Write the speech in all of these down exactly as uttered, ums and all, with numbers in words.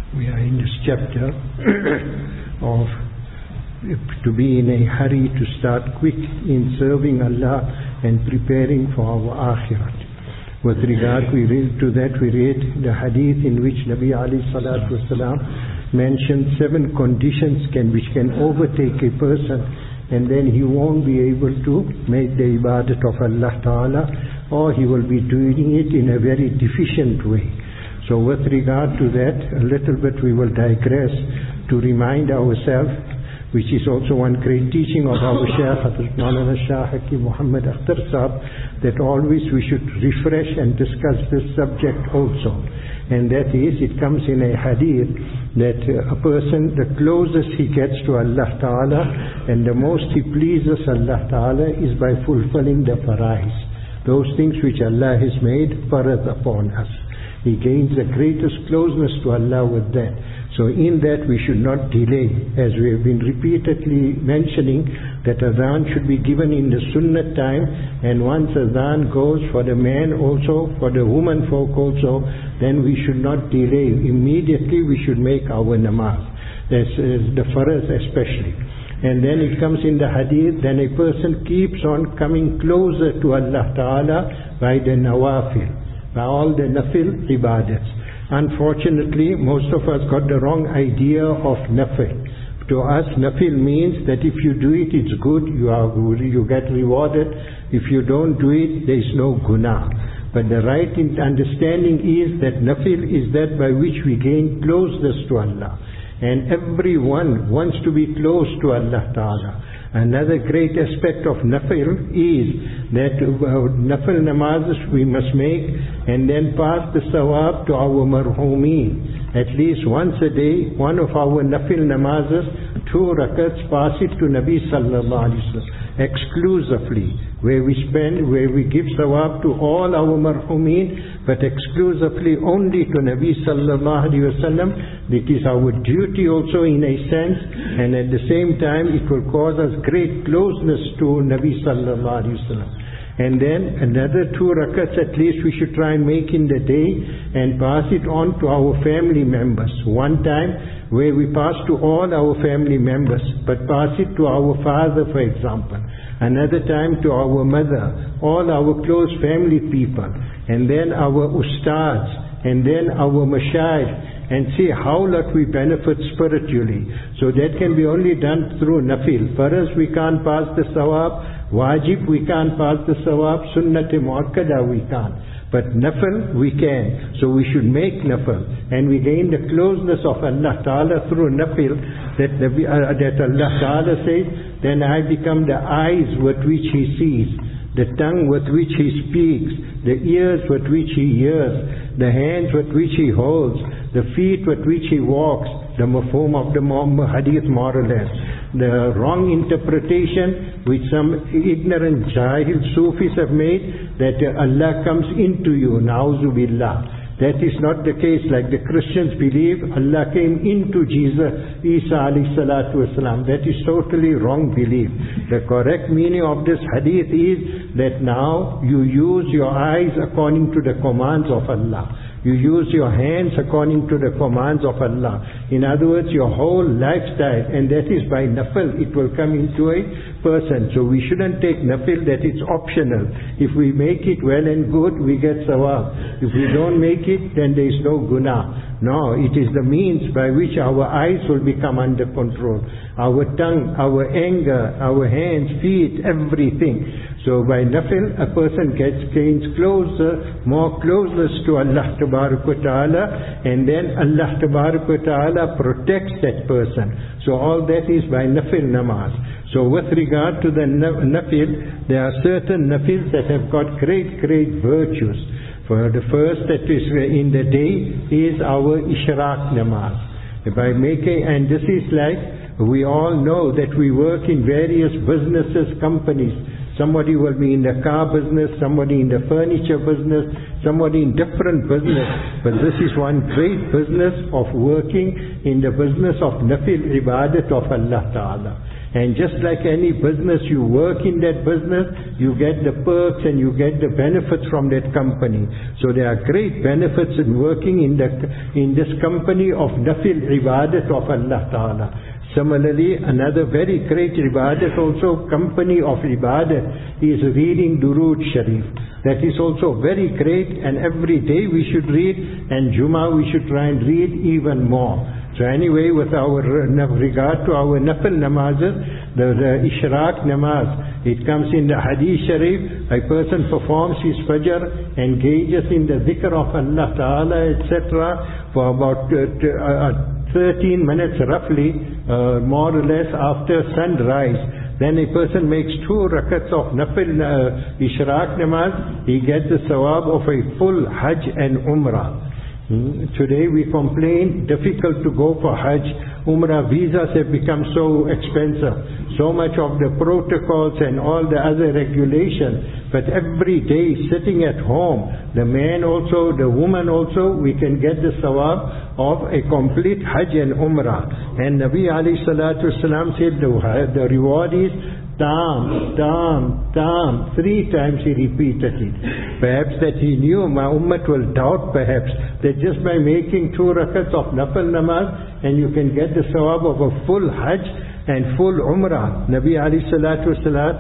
We are in this chapter of to be in a hurry to start quick in serving Allah and preparing for our akhirat. With regard we read, to that we read the hadith in which Nabi alayhi salatu wasalam mentioned seven conditions can, which can overtake a person, and then he won't be able to make the ibadat of Allah Ta'ala, or he will be doing it in a very deficient way. So with regard to that, a little bit we will digress to remind ourselves, which is also one great teaching of our Shaykh Hazrat Maulana Shah Hakim Muhammad Akhtar Sahab, that always we should refresh and discuss this subject also. And that is, it comes in a hadith that a person, the closest he gets to Allah Ta'ala and the most he pleases Allah Ta'ala is by fulfilling the farais, those things which Allah has made farad upon us. He gains the greatest closeness to Allah with that. So in that we should not delay, as we have been repeatedly mentioning, that adhan should be given in the sunnah time, and once adhan goes for the man also, for the woman folk also, then we should not delay. Immediately we should make our namaz. That's uh, the faraz especially. And then it comes in the hadith, then a person keeps on coming closer to Allah Ta'ala by the nawafil, by all the nafil ibadats. Unfortunately, most of us got the wrong idea of nafil. To us, nafil means that if you do it, it's good, you are good, you get rewarded. If you don't do it, there is no guna. But the right understanding is that nafil is that by which we gain closeness to Allah. And everyone wants to be close to Allah Ta'ala. Another great aspect of nafil is that uh, nafil namazes we must make and then pass the sawab to our marhumeen. At least once a day, one of our nafil namazes, two rakats, pass it to Nabi Sallallahu Alaihi Wasallam exclusively, where we spend, where we give sawab to all our marhumeen, but exclusively only to Nabi Sallallahu Alaihi Wasallam. It is our duty also in a sense, and at the same time it will cause us great closeness to Nabi Sallallahu Alaihi Wasallam. And then another two rakats at least we should try and make in the day and pass it on to our family members. One time where we pass to all our family members, but pass it to our father, for example. Another time to our mother, all our close family people, and then our ustads, and then our mashayikh, and see how lot we benefit spiritually. So that can be only done through nafil. For us we can't pass the sawab. Wajib we can't pass the sawab. Sunnat muakkada we can't. But nafil we can. So we should make nafil. And we gain the closeness of Allah Ta'ala through nafil. That, the, uh, that Allah Ta'ala says, then I become the eyes with which He sees, the tongue with which He speaks, the ears with which He hears, the hands with which He holds, the feet with which He walks. The mafhum of the hadith more or less. The wrong interpretation which some ignorant jahil Sufis have made, that Allah comes into you, na'uzu billah. That is not the case. Like the Christians believe Allah came into Jesus, Isa alayhi salatu wasalam. That is totally wrong belief. The correct meaning of this hadith is that now you use your eyes according to the commands of Allah. You use your hands according to the commands of Allah. In other words, your whole lifestyle, and that is by nafil, it will come into a person. So we shouldn't take nafil that it's optional. If we make it well and good, we get sawab. If we don't make it, then there is no guna. No, it is the means by which our eyes will become under control. Our tongue, our anger, our hands, feet, everything. So by nafil, a person gets gains closer, more closeness to Allah Tabarak wa Ta'ala, and then Allah Tabarak wa Ta'ala protects that person. So all that is by nafil namaz. So with regard to the nafil, there are certain nafils that have got great, great virtues. For the first that is in the day is our ishraq namaz. By making, and this is like, we all know that we work in various businesses, companies. Somebody will be in the car business, somebody in the furniture business, somebody in different business. But this is one great business of working in the business of nafil ibadat of Allah Ta'ala. And just like any business, you work in that business, you get the perks and you get the benefits from that company. So there are great benefits in working in, the, in this company of nafil ibadat of Allah Ta'ala. Similarly, another very great ibadat, also company of ibadat, is reading Durood Sharif. That is also very great, and every day we should read, and Jummah we should try and read even more. So anyway, with our regard to our nafil namazes, the, the Ishraq namaz, it comes in the Hadith Sharif, a person performs his fajr, engages in the dhikr of Allah Ta'ala, et cetera, for about uh, uh, thirteen minutes roughly, uh, more or less after sunrise. Then a person makes two rakats of nafil uh, Ishraq namaz, he gets the sawab of a full Hajj and Umrah. Hmm. Today we complain, difficult to go for Hajj. Umrah visas have become so expensive. So much of the protocols and all the other regulations. But every day sitting at home, the man also, the woman also, we can get the sawab of a complete Hajj and Umrah. And Nabi alayhi salatu wasalam said the, the reward is Tam, Tam, Tam. Three times he repeated it. Perhaps that he knew my ummah will doubt perhaps that just by making two rakats of nafil namaz and you can get the sawab of a full Hajj and full Umrah. Nabi alayhi salatu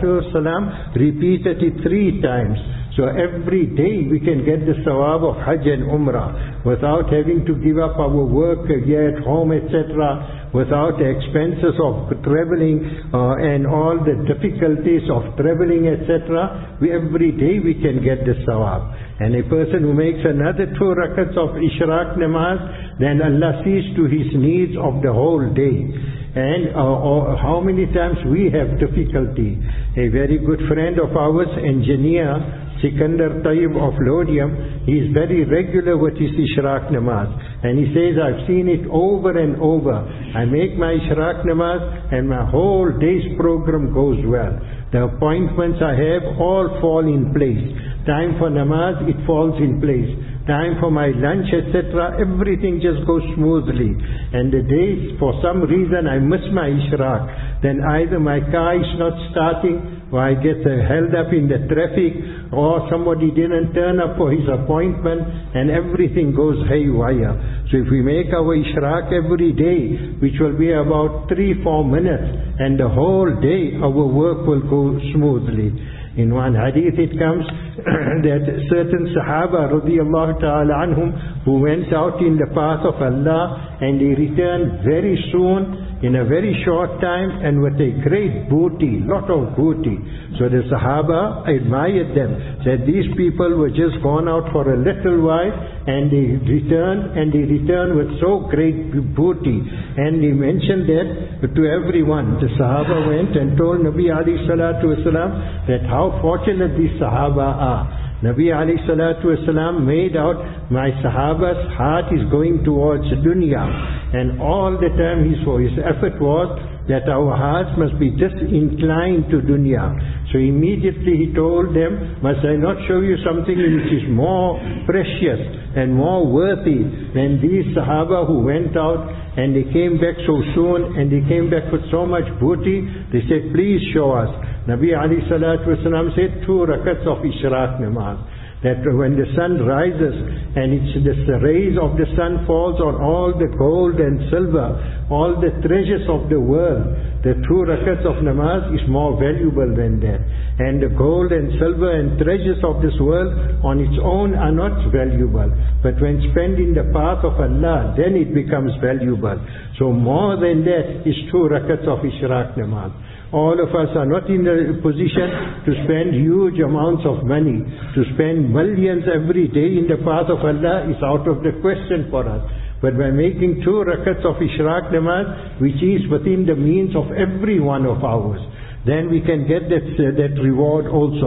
wasalam repeated it three times. So every day we can get the sawab of Hajj and Umrah without having to give up our work here at home, et cetera, without the expenses of traveling uh, and all the difficulties of traveling, et cetera. We, every day we can get the sawab. And a person who makes another two rakats of Ishraq namaz, then Allah sees to his needs of the whole day. And uh, how many times we have difficulty. A very good friend of ours, engineer, Sikandar Tayyib of Lodium, he is very regular with his Ishraq namaz. And he says, I've seen it over and over. I make my Ishraq namaz and my whole day's program goes well. The appointments I have all fall in place. Time for namaz, it falls in place. Time for my lunch, et cetera, everything just goes smoothly. And the days, for some reason, I miss my Ishraq, then either my car is not starting, or I get uh, held up in the traffic, or somebody didn't turn up for his appointment, and everything goes haywire. So if we make our Ishraq every day, which will be about three, four minutes, and the whole day our work will go smoothly. In one hadith it comes that certain Sahaba radiyallahu ta'ala anhum who went out in the path of Allah and they returned very soon in a very short time and with a great booty, lot of booty. So the Sahaba admired them, said these people were just gone out for a little while and they returned and they returned with so great booty. And he mentioned that to everyone. The Sahaba went and told Nabi alayhi salatu wasalam that how fortunate these Sahaba are. Nabi alayhi salatu wasalam made out my Sahaba's heart is going towards dunya, and all the time his, his effort was that our hearts must be just inclined to dunya. So immediately he told them, must I not show you something which is more precious and more worthy than these Sahaba who went out and they came back so soon and they came back with so much booty? They said, please show us. Nabi alayhi salatu wasalam said, two rakats of Ishraq namaz. That when the sun rises and it's the rays of the sun falls on all the gold and silver, all the treasures of the world, the two rakats of namaz is more valuable than that. And the gold and silver and treasures of this world on its own are not valuable. But when spent in the path of Allah, then it becomes valuable. So more than that is two rakats of Ishraq namaz. All of us are not in a position to spend huge amounts of money. To spend millions every day in the path of Allah is out of the question for us. But by making two rakats of Ishraq namaz, which is within the means of every one of ours, then we can get that, uh, that reward also.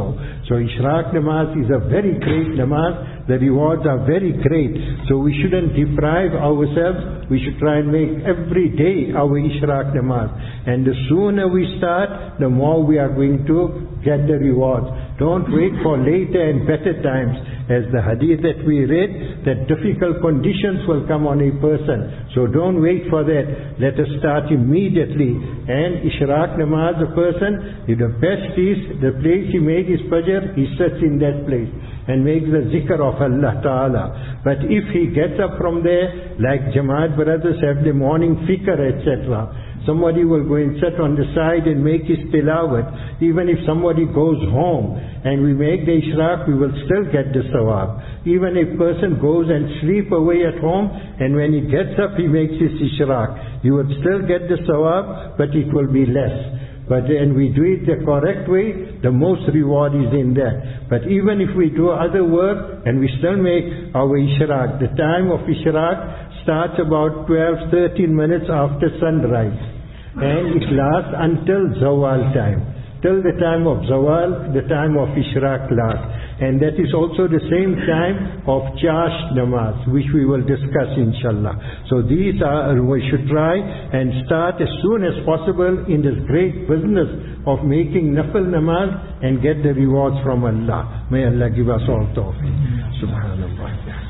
So Ishraq namaz is a very great namaz. The rewards are very great. So we shouldn't deprive ourselves. We should try and make every day our Ishraq namaz. And the sooner we start, the more we are going to get the rewards. Don't wait for later and better times. As the hadith that we read, that difficult conditions will come on a person. So don't wait for that. Let us start immediately. And Ishraq namaz, the person, the best is the place he makes his fajr, he sits in that place and makes the zikr of Allah Ta'ala. But if he gets up from there, like Jamaat brothers have the morning fikr, et cetera, somebody will go and sit on the side and make his tilawat. Even if somebody goes home and we make the Ishraq, we will still get the sawab. Even if a person goes and sleep away at home, and when he gets up he makes his Ishraq, you will still get the sawab, but it will be less. But when we do it the correct way, the most reward is in that. But even if we do other work and we still make our Ishraq, the time of Ishraq starts about twelve, thirteen minutes after sunrise. And it lasts until Zawal time. Till the time of Zawal, the time of Ishraq lasts. And that is also the same time of Chash namaz, which we will discuss inshallah. So these are, we should try and start as soon as possible in this great business of making nafil namaz and get the rewards from Allah. May Allah give us all tawfiq. Subhanallah.